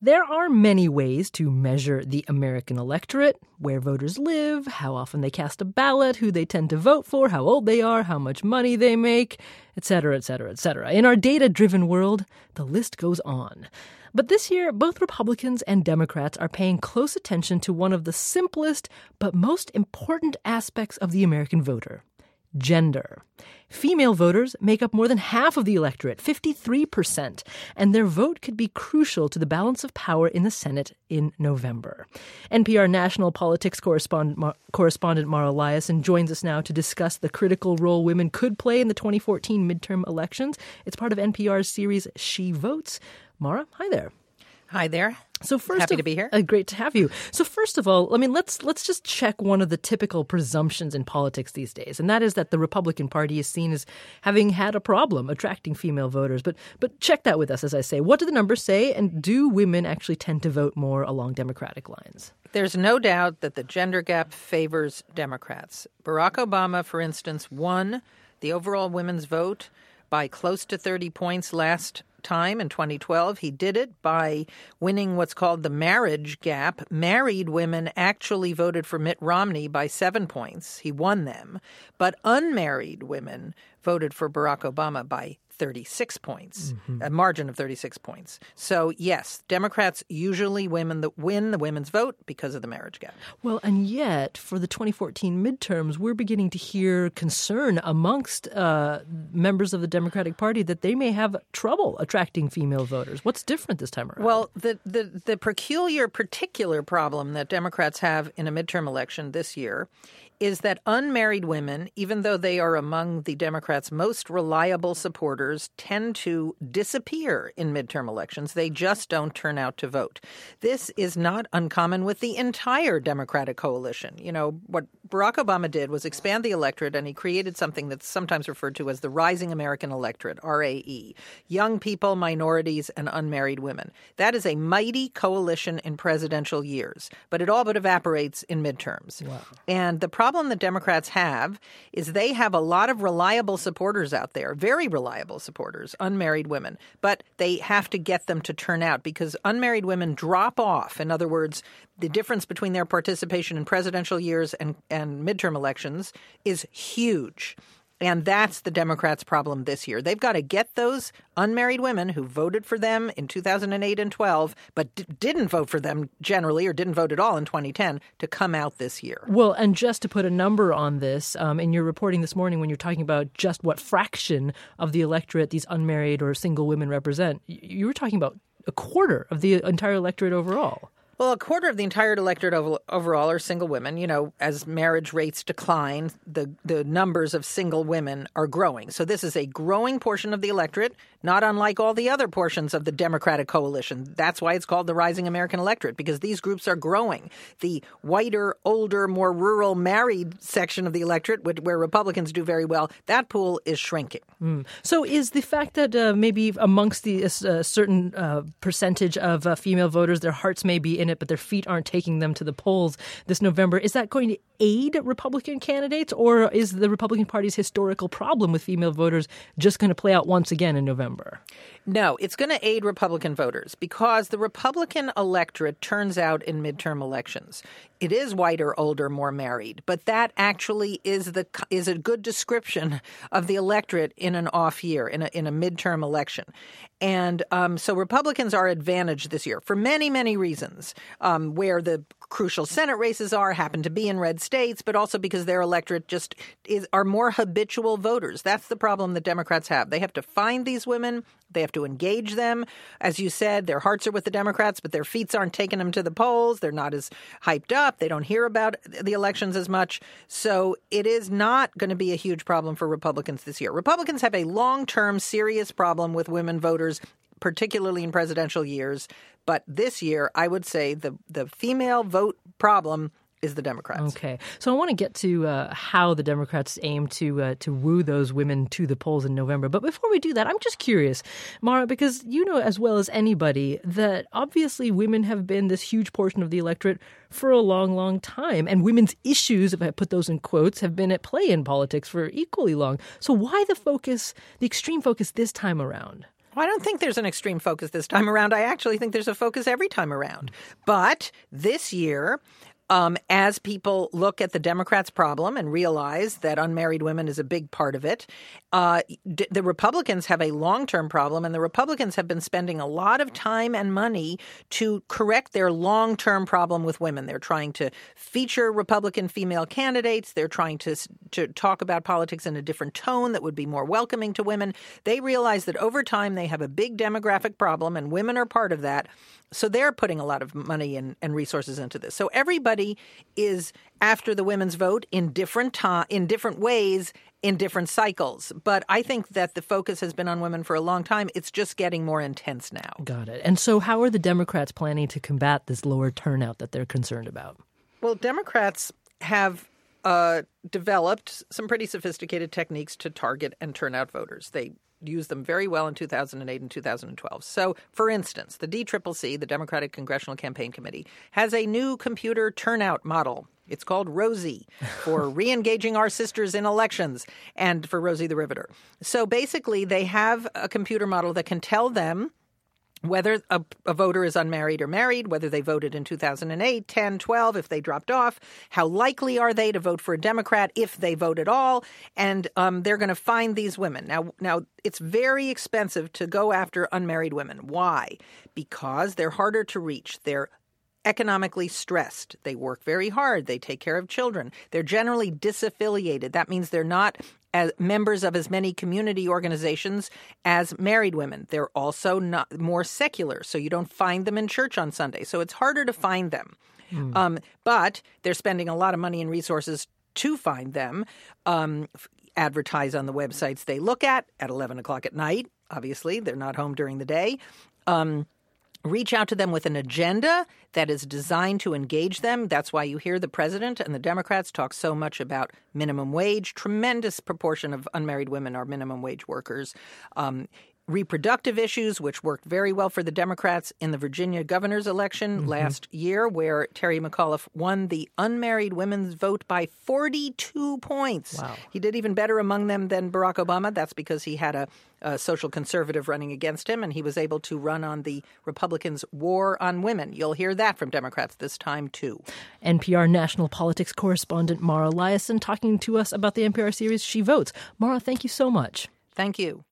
There are many ways to measure the American electorate: where voters live, how often they cast a ballot, who they tend to vote for, how old they are, how much money they make, etc., etc., etc. In our data-driven world, the list goes on. But this year, both Republicans and Democrats are paying close attention to one of the simplest but most important aspects of the American voter: gender. Female voters make up more than half of the electorate, 53%, and their vote could be crucial to the balance of power in the Senate in November. NPR national politics correspondent Mara Liasson joins us now to discuss the critical role women could play in the 2014 midterm elections. It's part of NPR's series She Votes. Mara, hi there. Hi there. So happy to be here. Great to have you. So first of all, let's just check one of the typical presumptions in politics these days, and that is that the Republican Party is seen as having had a problem attracting female voters. But check that with us, as I say. What do the numbers say, and do women actually tend to vote more along Democratic lines? There's no doubt that the gender gap favors Democrats. Barack Obama, for instance, won the overall women's vote by close to 30 points last time in 2012. He did it by winning what's called the marriage gap. Married women actually voted for Mitt Romney by 7 points. He won them. But unmarried women voted for Barack Obama by 36 points, a margin of 36 points. So, yes, Democrats usually win the women's vote because of the marriage gap. Well, and yet, for the 2014 midterms, we're beginning to hear concern amongst members of the Democratic Party that they may have trouble attracting female voters. What's different this time around? Well, the particular problem that Democrats have in a midterm election this year is that unmarried women, even though they are among the Democrats' most reliable supporters, tend to disappear in midterm elections. They just don't turn out to vote. This is not uncommon with the entire Democratic coalition. You know, what Barack Obama did was expand the electorate, and he created something that's sometimes referred to as the Rising American Electorate, RAE, young people, minorities, and unmarried women. That is a mighty coalition in presidential years, but it all but evaporates in midterms. Wow. And the problem that Democrats have is they have a lot of reliable supporters out there, very reliable supporters, unmarried women, but they have to get them to turn out because unmarried women drop off. In other words, the difference between their participation in presidential years and midterm elections is huge. And that's the Democrats' problem this year. They've got to get those unmarried women who voted for them in 2008 and 12, but didn't vote for them generally or didn't vote at all in 2010 to come out this year. Well, and just to put a number on this, in your reporting this morning when you're talking about just what fraction of the electorate these unmarried or single women represent, you were talking about a quarter of the entire electorate overall. Well, a quarter of the entire electorate overall are single women. You know, as marriage rates decline, the numbers of single women are growing. So this is a growing portion of the electorate, not unlike all the other portions of the Democratic coalition. That's why it's called the Rising American Electorate, because these groups are growing. The whiter, older, more rural, married section of the electorate, where Republicans do very well, that pool is shrinking. So is the fact that maybe amongst the certain percentage of female voters, their hearts may be in it, but their feet aren't taking them to the polls this November, is that going to aid Republican candidates, or is the Republican Party's historical problem with female voters just going to play out once again in November? No, it's going to aid Republican voters because the Republican electorate turns out in midterm elections. It is whiter, older, more married, but that actually is a good description of the electorate in an off year, in a midterm election. And so Republicans are advantaged this year for many, many reasons, where the crucial Senate races happen to be in red states, but also because their electorate are more habitual voters. That's the problem that Democrats have. They have to find these women. They have to engage them. As you said, their hearts are with the Democrats, but their feet aren't taking them to the polls. They're not as hyped up. They don't hear about the elections as much. So it is not going to be a huge problem for Republicans this year. Republicans have a long-term serious problem with women voters, particularly in presidential years. But this year, I would say the female vote problem is the Democrats. Okay. So I want to get to how the Democrats aim to woo those women to the polls in November. But before we do that, I'm just curious, Mara, because you know as well as anybody that obviously women have been this huge portion of the electorate for a long, long time. And women's issues, if I put those in quotes, have been at play in politics for equally long. So why the extreme focus this time around? Well, I don't think there's an extreme focus this time around. I actually think there's a focus every time around. But this year, as people look at the Democrats' problem and realize that unmarried women is a big part of it, the Republicans have a long-term problem, and the Republicans have been spending a lot of time and money to correct their long-term problem with women. They're trying to feature Republican female candidates. They're trying to talk about politics in a different tone that would be more welcoming to women. They realize that over time they have a big demographic problem, and women are part of that. So they're putting a lot of money and resources into this. So everybody is after the women's vote in different ways, in different cycles. But I think that the focus has been on women for a long time. It's just getting more intense now. Got it. And so how are the Democrats planning to combat this lower turnout that they're concerned about? Well, Democrats have developed some pretty sophisticated techniques to target and turn out voters. They used them very well in 2008 and 2012. So, for instance, the DCCC, the Democratic Congressional Campaign Committee, has a new computer turnout model. It's called Rosie, for re-engaging our sisters in elections, and for Rosie the Riveter. So basically, they have a computer model that can tell them whether a voter is unmarried or married, whether they voted in 2008, 10, 12, if they dropped off, how likely are they to vote for a Democrat if they vote at all, and they're going to find these women. Now, it's very expensive to go after unmarried women. Why? Because they're harder to reach. They're economically stressed. They work very hard. They take care of children. They're generally disaffiliated. That means they're not as members of as many community organizations as married women. They're also not more secular, so you don't find them in church on Sunday. So it's harder to find them. But they're spending a lot of money and resources to find them, advertise on the websites they look at 11 o'clock at night. Obviously, they're not home during the day. Reach out to them with an agenda that is designed to engage them. That's why you hear the president and the Democrats talk so much about minimum wage. Tremendous proportion of unmarried women are minimum wage workers. Reproductive issues, which worked very well for the Democrats in the Virginia governor's election last year, where Terry McAuliffe won the unmarried women's vote by 42 points. Wow. He did even better among them than Barack Obama. That's because he had a social conservative running against him, and he was able to run on the Republicans' war on women. You'll hear that from Democrats this time, too. NPR national politics correspondent Mara Liasson talking to us about the NPR series She Votes. Mara, thank you so much. Thank you.